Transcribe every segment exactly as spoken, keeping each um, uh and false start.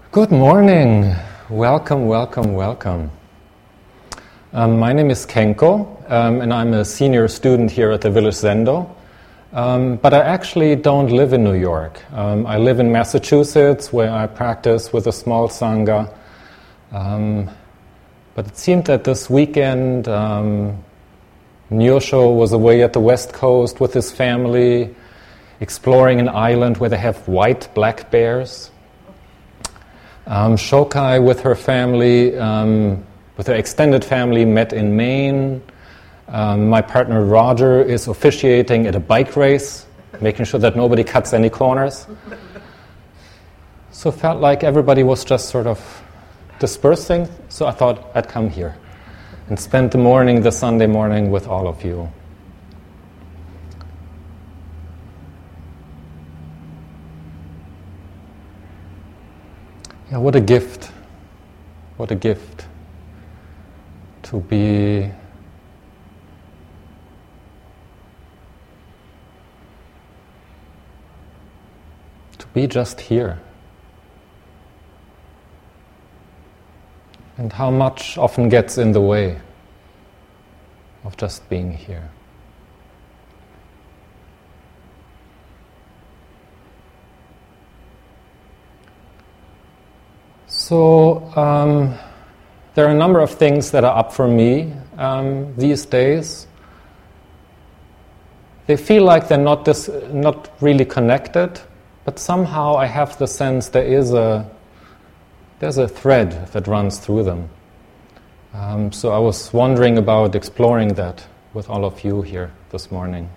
Good morning. Welcome, welcome, welcome. Um, my name is Kenko, um, and I'm a senior student here at the Village Zendo. Um, but I actually don't live in New York. Um, I live in Massachusetts, where I practice with a small sangha. Um, but it seemed that this weekend, um, Nyosho was away at the West Coast with his family, exploring an island where they have white black bears. Um, Shokai with her family, um, with her extended family, met in Maine. Um, my partner Roger is officiating at a bike race, making sure that nobody cuts any corners. So it felt like everybody was just sort of dispersing, so I thought I'd come here and spend the morning, the Sunday morning, with all of you. Yeah, what a gift. What a gift to be to be just here. And how much often gets in the way of just being here. So um, there are a number of things that are up for me um, these days. They feel like they're not this, not really connected, but somehow I have the sense there is a there's a thread that runs through them. Um, so I was wondering about exploring that with all of you here this morning.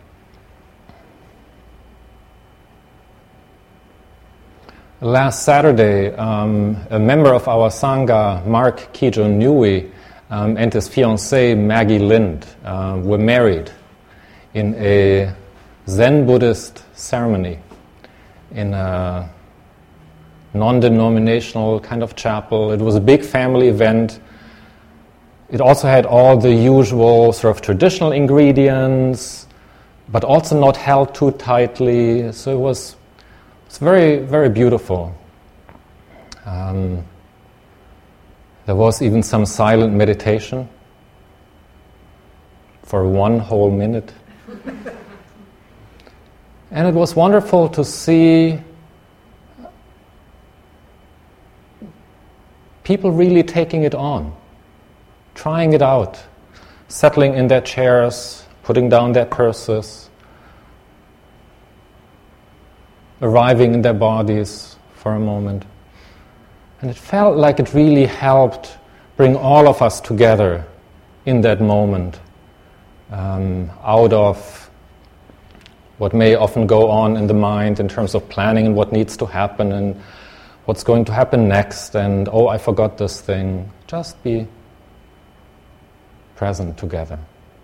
Last Saturday, um, a member of our Sangha, Mark Kijo Nui, um, and his fiancée, Maggie Lind, uh, were married in a Zen Buddhist ceremony in a non-denominational kind of chapel. It was a big family event. It also had all the usual sort of traditional ingredients, but also not held too tightly. So it was It's very, very beautiful. Um, there was even some silent meditation for one whole minute. And it was wonderful to see people really taking it on, trying it out, settling in their chairs, putting down their purses, arriving in their bodies for a moment. And it felt like it really helped bring all of us together in that moment, um, out of what may often go on in the mind in terms of planning and what needs to happen and what's going to happen next, and oh, I forgot this thing. Just be present together.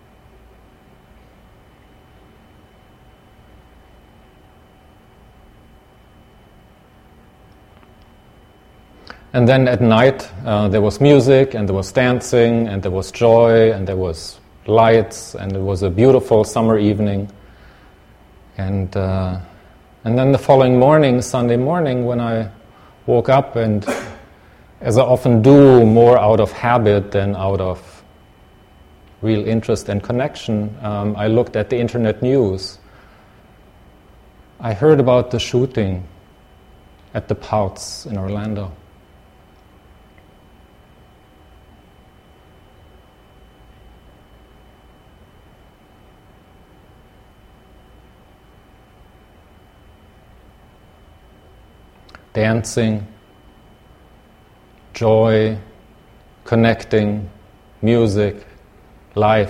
And then at night, uh, there was music, and there was dancing, and there was joy, and there was lights, and it was a beautiful summer evening. And uh, and then the following morning, Sunday morning, when I woke up, and as I often do, more out of habit than out of real interest and connection, um, I looked at the internet news. I heard about the shooting at the Pouts in Orlando. Dancing, joy, connecting, music, life.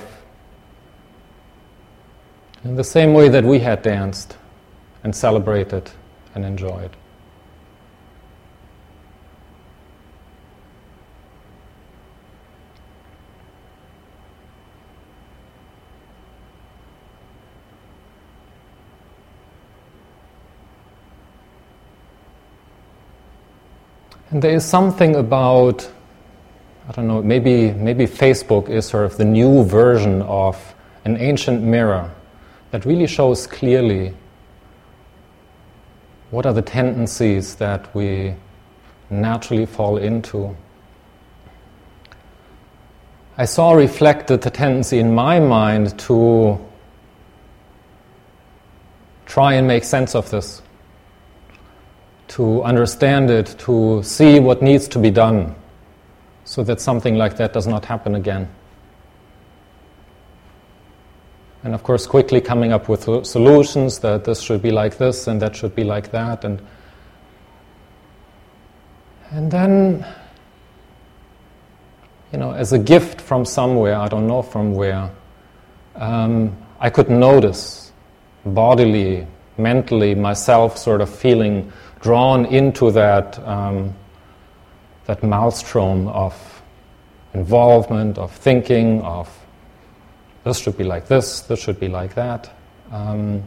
In the same way that we had danced and celebrated and enjoyed. And there is something about, I don't know, maybe maybe Facebook is sort of the new version of an ancient mirror that really shows clearly what are the tendencies that we naturally fall into. I saw reflected the tendency in my mind to try and make sense of this, to understand it, to see what needs to be done so that something like that does not happen again. And of course, quickly coming up with solutions that this should be like this and that should be like that. And, and then, you know, as a gift from somewhere, I don't know from where, um, I could notice bodily, mentally, myself sort of feeling drawn into that um, that maelstrom of involvement, of thinking, of this should be like this, this should be like that. Um,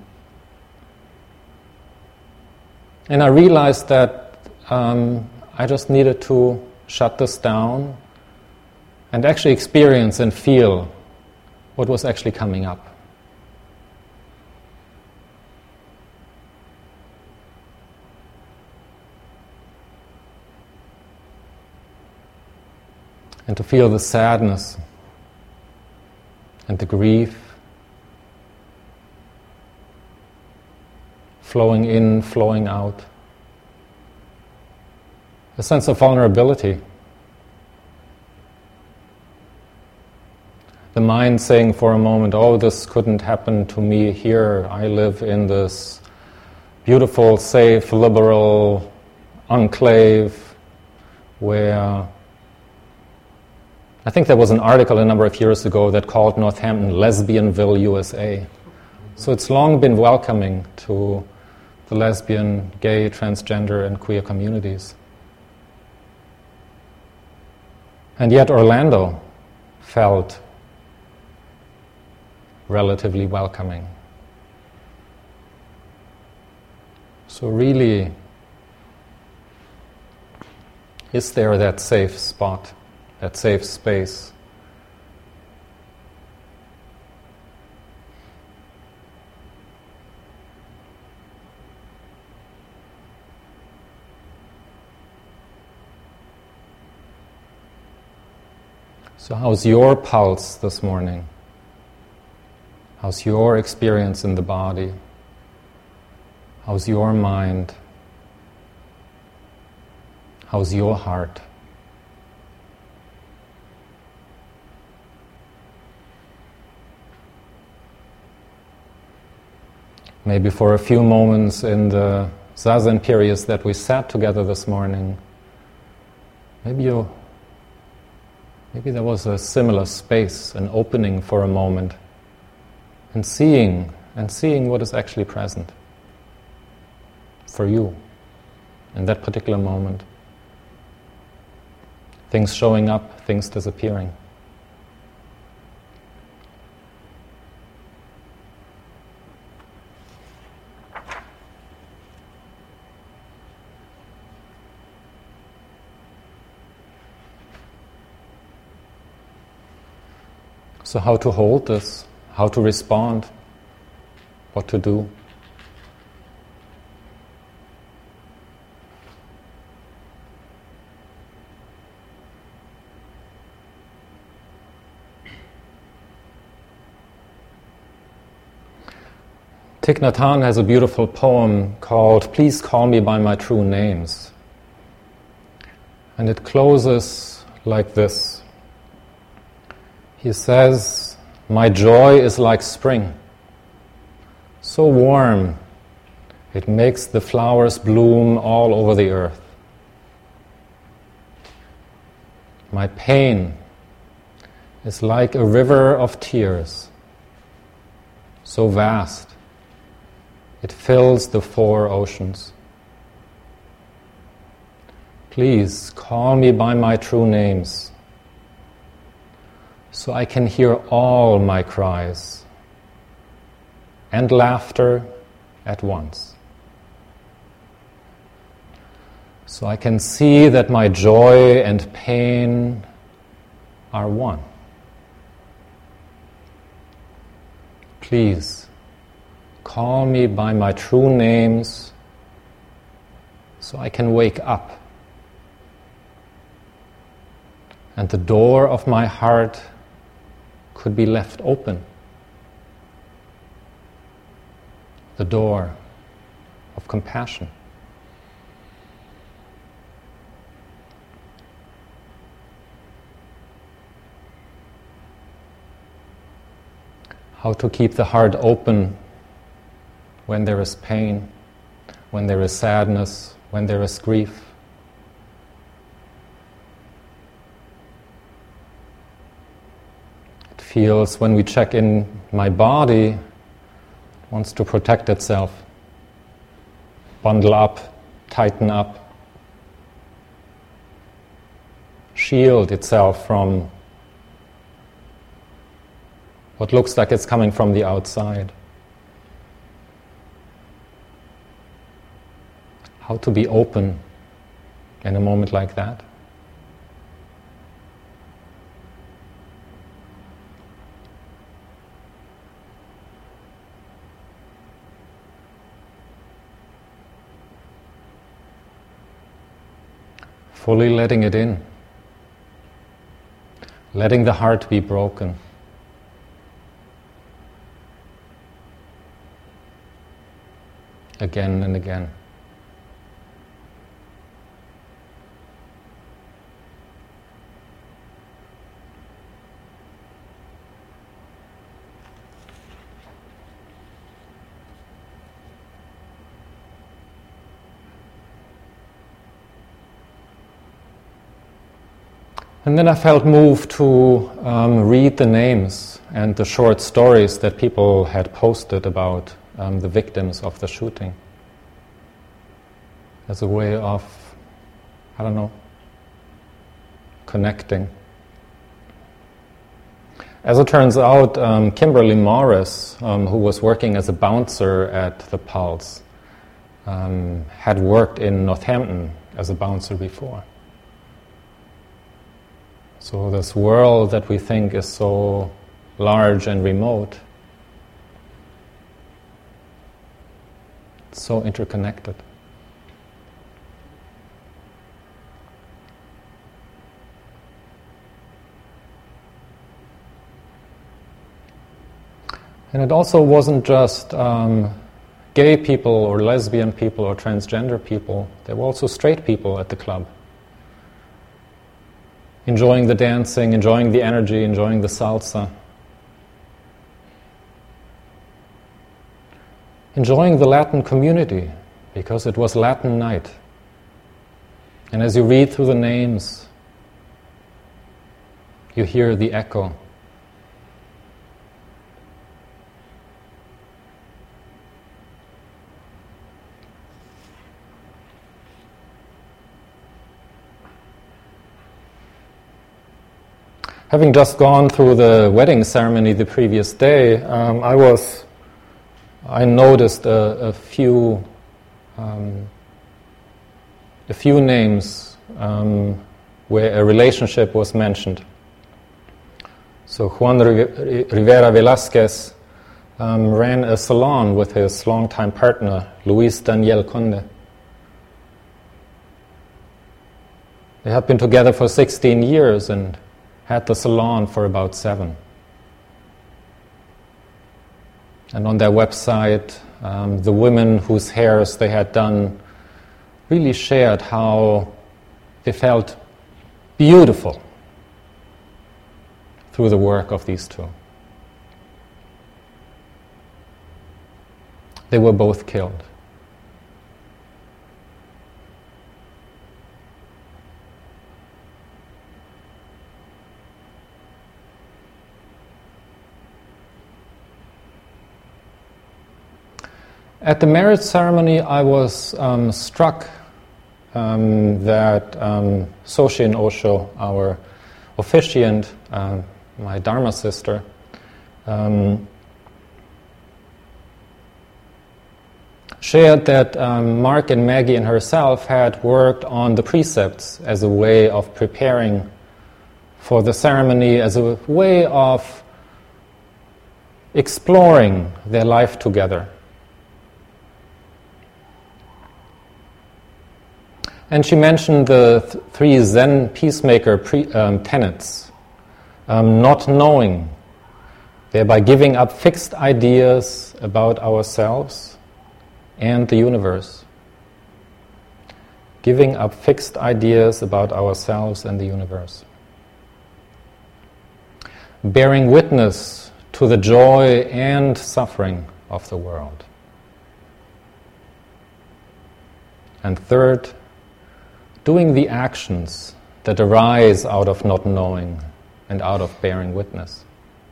and I realized that um, I just needed to shut this down and actually experience and feel what was actually coming up. And to feel the sadness and the grief flowing in, flowing out. A sense of vulnerability. The mind saying for a moment, oh, this couldn't happen to me here. I live in this beautiful, safe, liberal enclave where... I think there was an article a number of years ago that called Northampton Lesbianville, U S A. So it's long been welcoming to the lesbian, gay, transgender, and queer communities. And yet Orlando felt relatively welcoming. So really, is there that safe spot? That safe space. So how's your pulse this morning? How's your experience in the body? How's your mind? How's your heart? Maybe for a few moments in the Zazen periods that we sat together this morning, maybe you, maybe there was a similar space, an opening for a moment, and seeing, and seeing what is actually present for you in that particular moment. Things showing up, things disappearing. So how to hold this, how to respond, what to do. Thich Nhat Hanh has a beautiful poem called "Please Call Me by My True Names." And it closes like this. He says, "My joy is like spring, so warm, it makes the flowers bloom all over the earth. My pain is like a river of tears, so vast, it fills the four oceans. Please call me by my true names, so I can hear all my cries and laughter at once. So I can see that my joy and pain are one. Please call me by my true names so I can wake up and the door of my heart could be left open. The door of compassion. How to keep the heart open when there is pain, when there is sadness, when there is grief. It feels when we check in, my body it wants to protect itself, bundle up, tighten up, shield itself from what looks like it's coming from the outside. How to be open in a moment like that? Fully letting it in. Letting the heart be broken. Again and again. And then I felt moved to um, read the names and the short stories that people had posted about um, the victims of the shooting, as a way of, I don't know, connecting. As it turns out, um, Kimberly Morris, um, who was working as a bouncer at the Pulse, um, had worked in Northampton as a bouncer before. So this world that we think is so large and remote, it's so interconnected. And it also wasn't just um, gay people or lesbian people or transgender people. There were also straight people at the club, enjoying the dancing, enjoying the energy, enjoying the salsa, enjoying the Latin community, because it was Latin night. And as you read through the names, you hear the echo. Having just gone through the wedding ceremony the previous day, um, I was, I noticed a, a few, um, a few names um, where a relationship was mentioned. So Juan Rivera Velázquez um, ran a salon with his longtime partner, Luis Daniel Conde. They had been together for sixteen years and had the salon for about seven. And on their website, um, the women whose hairs they had done really shared how they felt beautiful through the work of these two. They were both killed. At the marriage ceremony, I was um, struck um, that um, Soshin Osho, our officiant, um, my Dharma sister, um, shared that um, Mark and Maggie and herself had worked on the precepts as a way of preparing for the ceremony, as a way of exploring their life together. And she mentioned the th- three Zen peacemaker pre- um, tenets. Um, not knowing, thereby giving up fixed ideas about ourselves and the universe. Giving up fixed ideas about ourselves and the universe. Bearing witness to the joy and suffering of the world. And third, doing the actions that arise out of not knowing and out of bearing witness.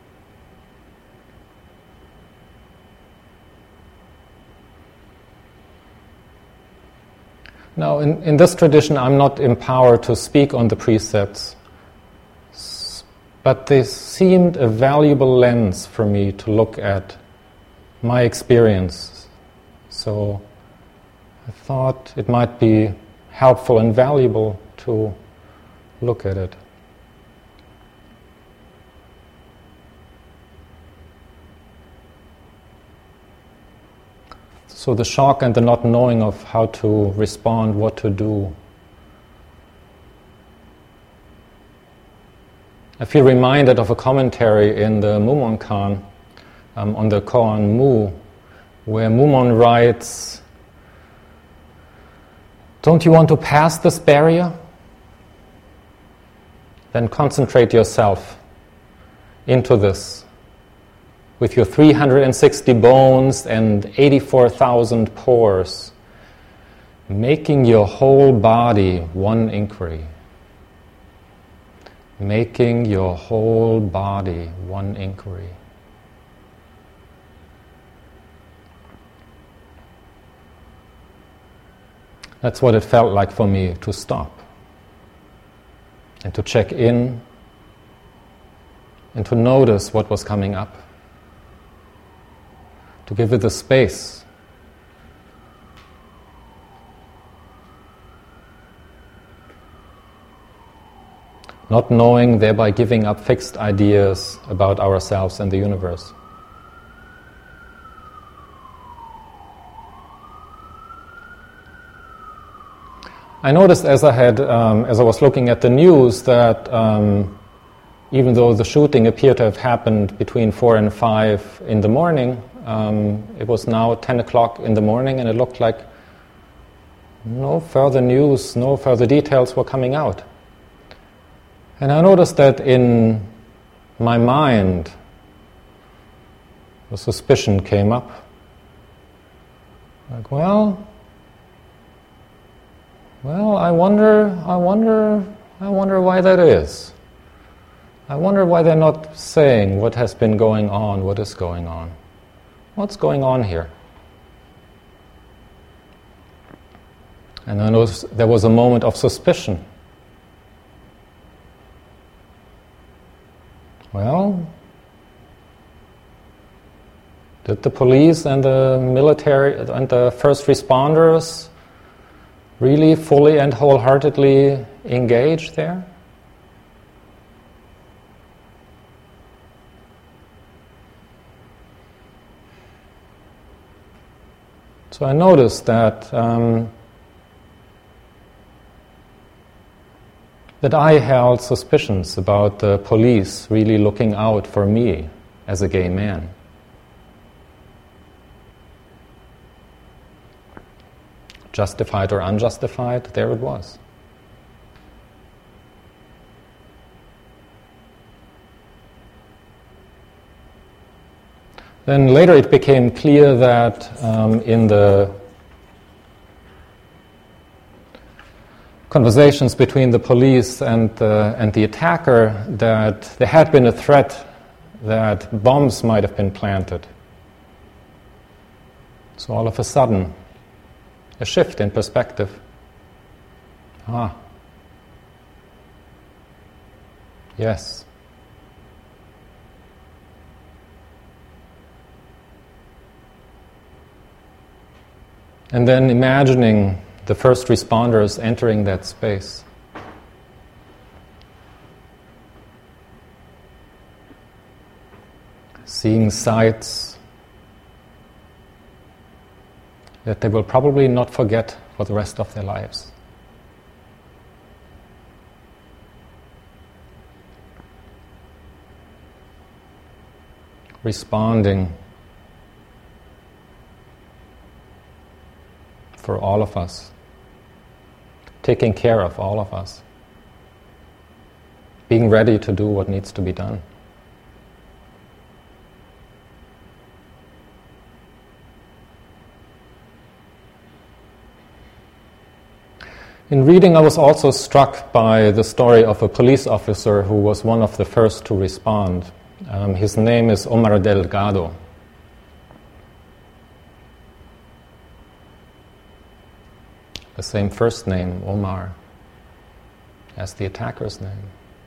Now, in, in this tradition, I'm not empowered to speak on the precepts, but they seemed a valuable lens for me to look at my experience. So I thought it might be helpful and valuable to look at it. So the shock and the not knowing of how to respond, what to do. I feel reminded of a commentary in the Mumonkan um, on the Koan Mu, where Mumon writes, "Don't you want to pass this barrier? Then concentrate yourself into this with your three hundred sixty bones and eighty-four thousand pores, making your whole body one inquiry. Making your whole body one inquiry." That's what it felt like for me, to stop and to check in and to notice what was coming up, to give it the space. Not knowing, thereby giving up fixed ideas about ourselves and the universe. I noticed as I had, um, as I was looking at the news, that um, even though the shooting appeared to have happened between four and five in the morning, um, it was now ten o'clock in the morning, and it looked like no further news, no further details were coming out. And I noticed that in my mind, the suspicion came up. Like, well, well, I wonder, I wonder, I wonder why that is. I wonder why they're not saying what has been going on, what is going on. What's going on here? And I noticed there was a moment of suspicion. Well, did the police and the military and the first responders really fully and wholeheartedly engage there? So I noticed that um, that I held suspicions about the police really looking out for me as a gay man. Justified or unjustified, there it was. Then later it became clear that um, in the conversations between the police and the, and the attacker, that there had been a threat that bombs might have been planted. So all of a sudden, a shift in perspective. Ah, yes. And then imagining the first responders entering that space. Seeing sights that they will probably not forget for the rest of their lives. responding for all of us, taking care of all of us, being ready to do what needs to be done. In reading, I was also struck by the story of a police officer who was one of the first to respond. Um, his name is Omar Delgado. The same first name, Omar, as the attacker's name.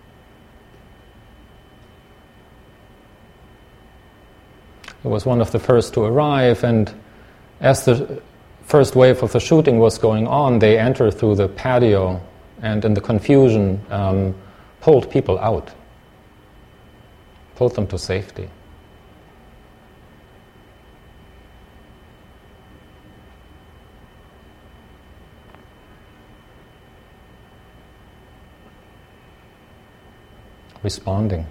He was one of the first to arrive, and as the first wave of the shooting was going on, they entered through the patio and in the confusion um, pulled people out, pulled them to safety. Responding.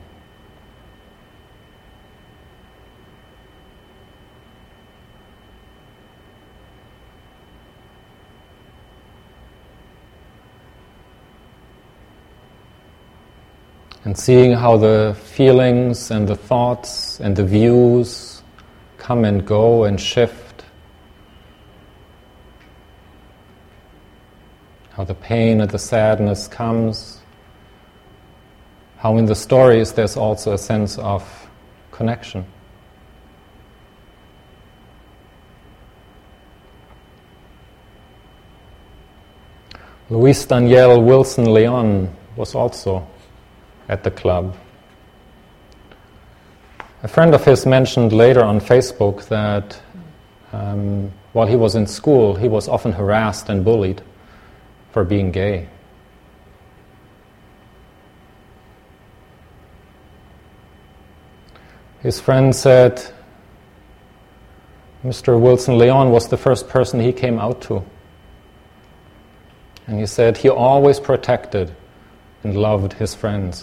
And seeing how the feelings and the thoughts and the views come and go and shift. How the pain and the sadness comes. How in the stories there's also a sense of connection. Luis Daniel Wilson Leon was also at the club. A friend of his mentioned later on Facebook that um, while he was in school, he was often harassed and bullied for being gay. His friend said Mister Wilson Leon was the first person he came out to. And he said he always protected and loved his friends.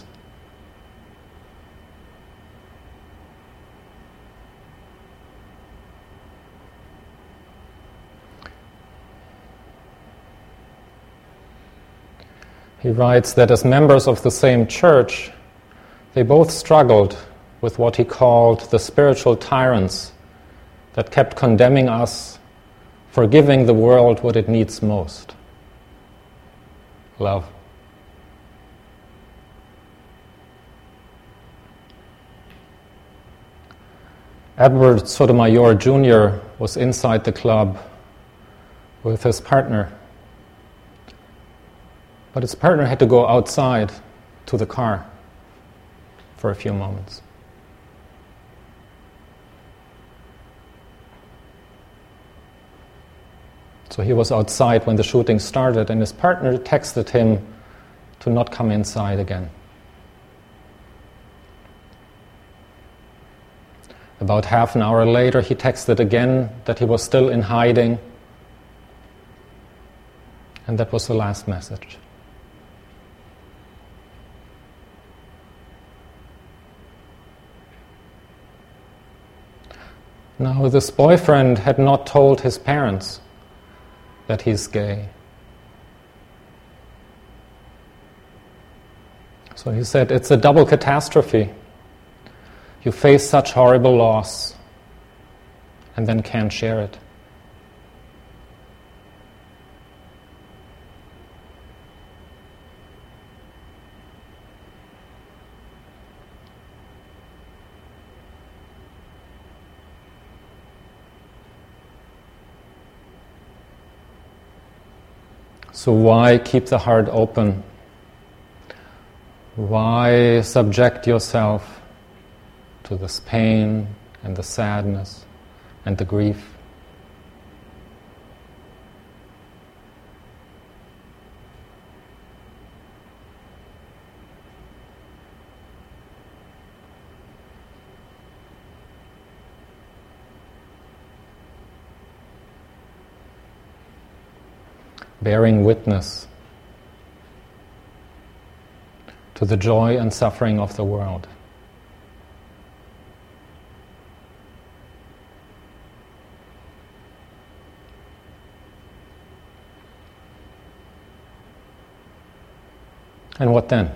He writes that as members of the same church, they both struggled with what he called the spiritual tyrants that kept condemning us for giving the world what it needs most: love. Edward Sotomayor Junior was inside the club with his partner. But his partner had to go outside to the car for a few moments. So he was outside when the shooting started, and his partner texted him to not come inside again. About half an hour later, he texted again that he was still in hiding, and that was the last message. Now, this boyfriend had not told his parents that he's gay. So he said, it's a double catastrophe. You face such horrible loss and then can't share it. So why keep the heart open? Why subject yourself to this pain and the sadness and the grief? Bearing witness to the joy and suffering of the world. And what then?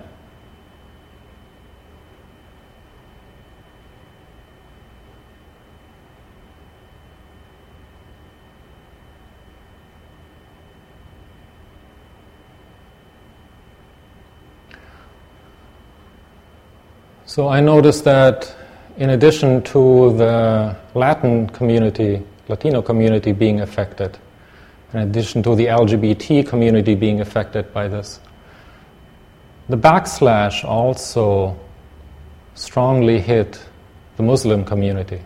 So I noticed that in addition to the Latin community, Latino community being affected, in addition to the L G B T community being affected by this, the backslash also strongly hit the Muslim community.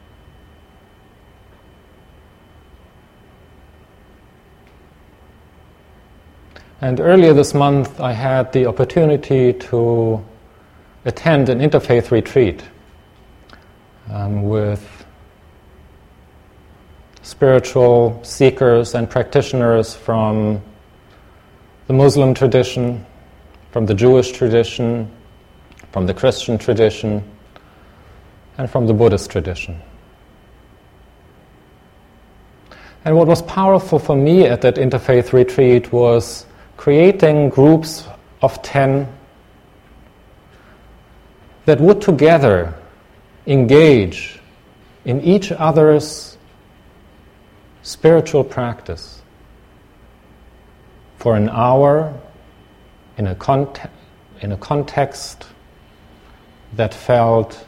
And earlier this month I had the opportunity to attend an interfaith retreat um, with spiritual seekers and practitioners from the Muslim tradition, from the Jewish tradition, from the Christian tradition, and from the Buddhist tradition. And what was powerful for me at that interfaith retreat was creating groups of ten that would together engage in each other's spiritual practice for an hour in a, cont- in a context that felt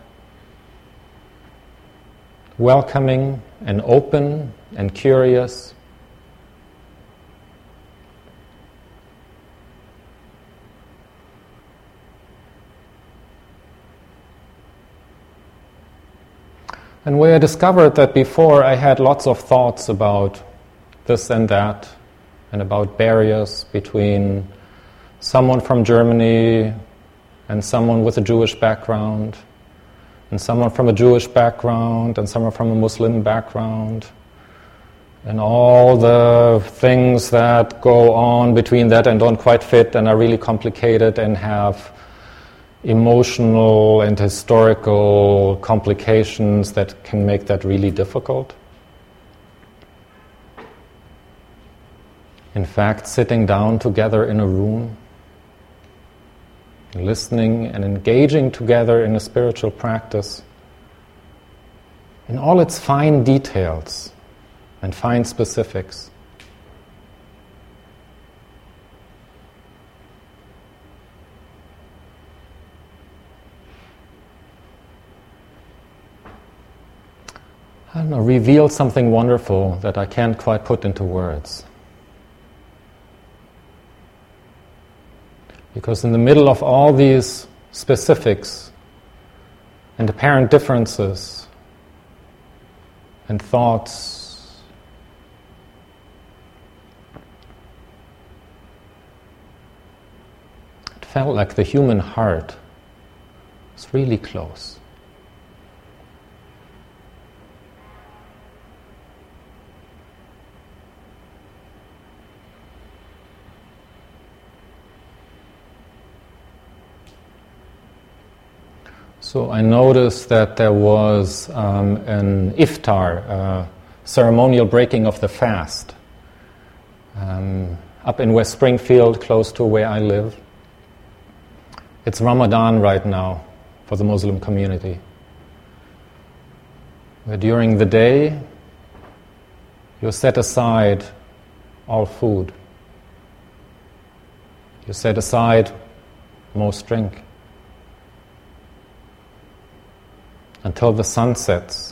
welcoming and open and curious. And where I discovered that before I had lots of thoughts about this and that, and about barriers between someone from Germany and someone with a Jewish background, and someone from a Jewish background and someone from a Muslim background, and all the things that go on between that and don't quite fit and are really complicated and have emotional and historical complications that can make that really difficult. In fact, sitting down together in a room, listening and engaging together in a spiritual practice, in all its fine details and fine specifics, I don't know, revealed something wonderful that I can't quite put into words. Because in the middle of all these specifics and apparent differences and thoughts, it felt like the human heart was really close. So I noticed that there was um, an iftar, uh, ceremonial breaking of the fast, um, up in West Springfield, close to where I live. It's Ramadan right now for the Muslim community. Where during the day, you set aside all food. You set aside most drink. Until the sun sets.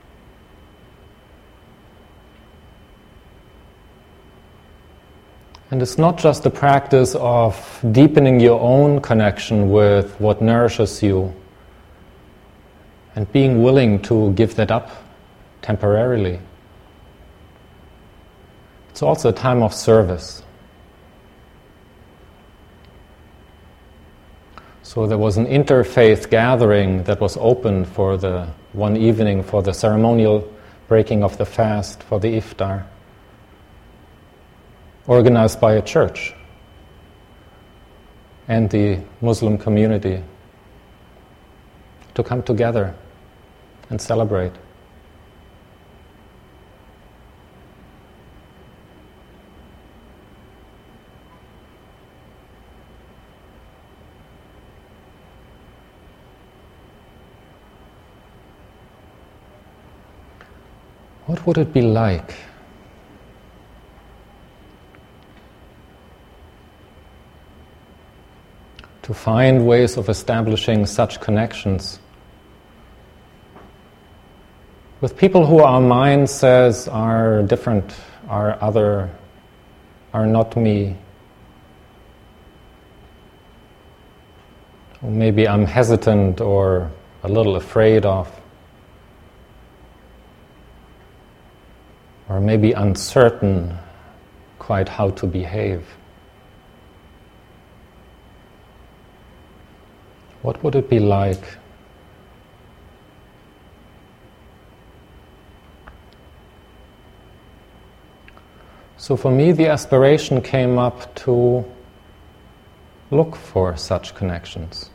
And it's not just the practice of deepening your own connection with what nourishes you and being willing to give that up temporarily. It's also a time of service. So there was an interfaith gathering that was open for the one evening for the ceremonial breaking of the fast, for the iftar, organized by a church and the Muslim community to come together and celebrate. What would it be like to find ways of establishing such connections with people who our mind says are different, are other, are not me? Or maybe I'm hesitant or a little afraid of, or maybe uncertain quite how to behave. What would it be like So for me, the aspiration came up to look for such connections,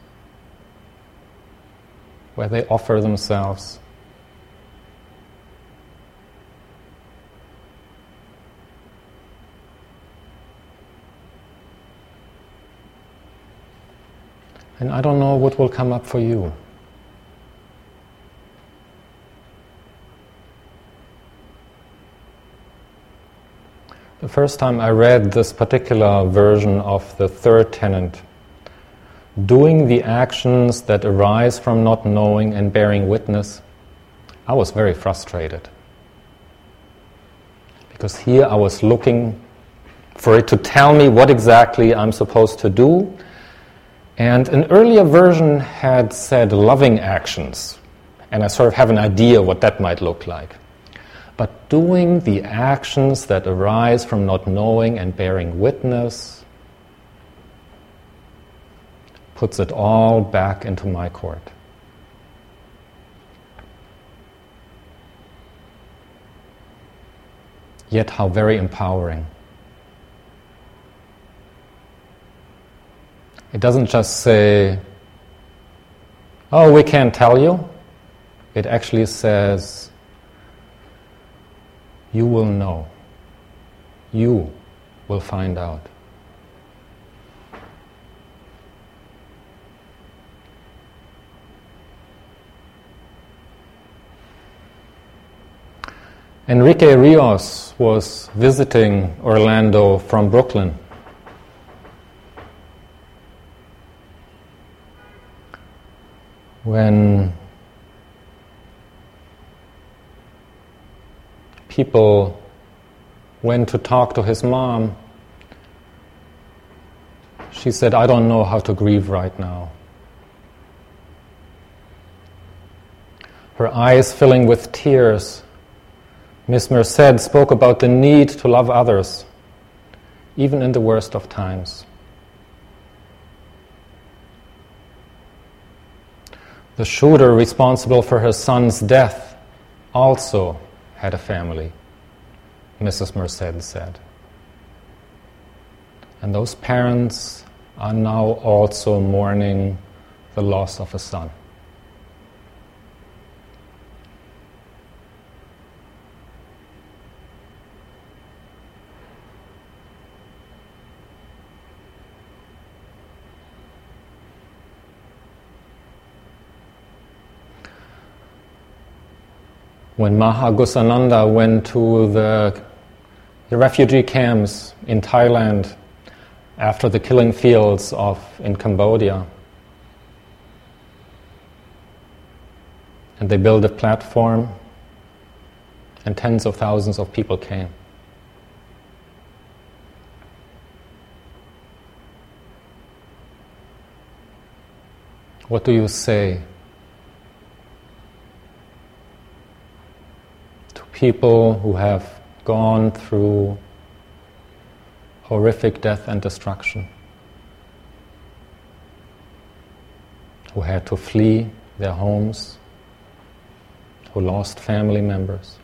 where they offer themselves. And I don't know what will come up for you. The first time I read this particular version of the third tenet, doing the actions that arise from not knowing and bearing witness, I was very frustrated. Because here I was looking for it to tell me what exactly I'm supposed to do. And an earlier version had said loving actions, and I sort of have an idea what that might look like. But doing the actions that arise from not knowing and bearing witness puts it all back into my court. Yet how very empowering. It doesn't just say, oh, we can't tell you. It actually says, you will know. You will find out. Enrique Rios was visiting Orlando from Brooklyn. When people went to talk to his mom, she said, I don't know how to grieve right now. Her eyes filling with tears, Miss Merced spoke about the need to love others, even in the worst of times. The shooter responsible for her son's death also had a family, Missus Merced said. And those parents are now also mourning the loss of a son. When Maha Gusananda went to the, the refugee camps in Thailand after the killing fields of in Cambodia, and they built a platform, and tens of thousands of people came. What do you say people who have gone through horrific death and destruction, who had to flee their homes, who lost family members?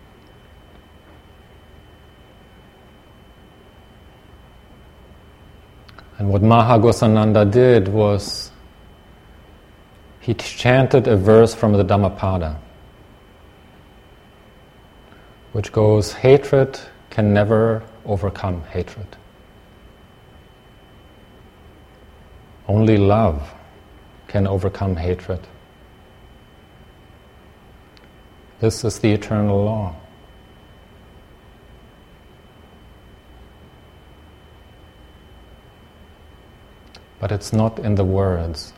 And what Maha Gusananda did was he chanted a verse from the Dhammapada, which goes, hatred can never overcome hatred. Only love can overcome hatred. This is the eternal law. but it's not in the words.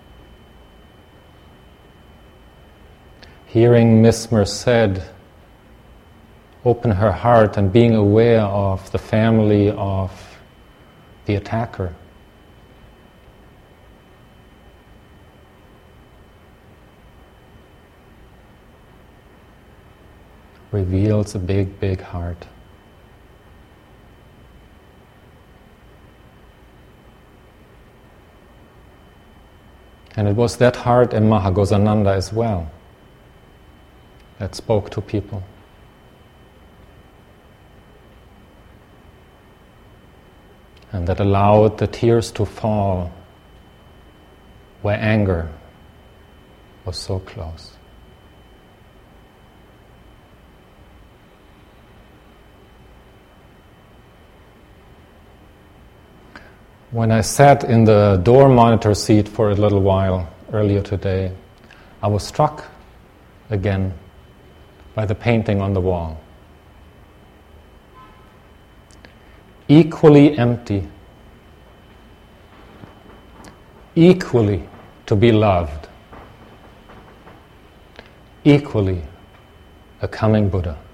Hearing Miss Merced open her heart and being aware of the family of the attacker reveals a big, big heart. And it was that heart in Mahagozananda as well that spoke to people. And that allowed the tears to fall where anger was so close. When I sat in the door monitor seat for a little while earlier today, I was struck again by the painting on the wall. Equally empty, equally to be loved, equally a coming Buddha.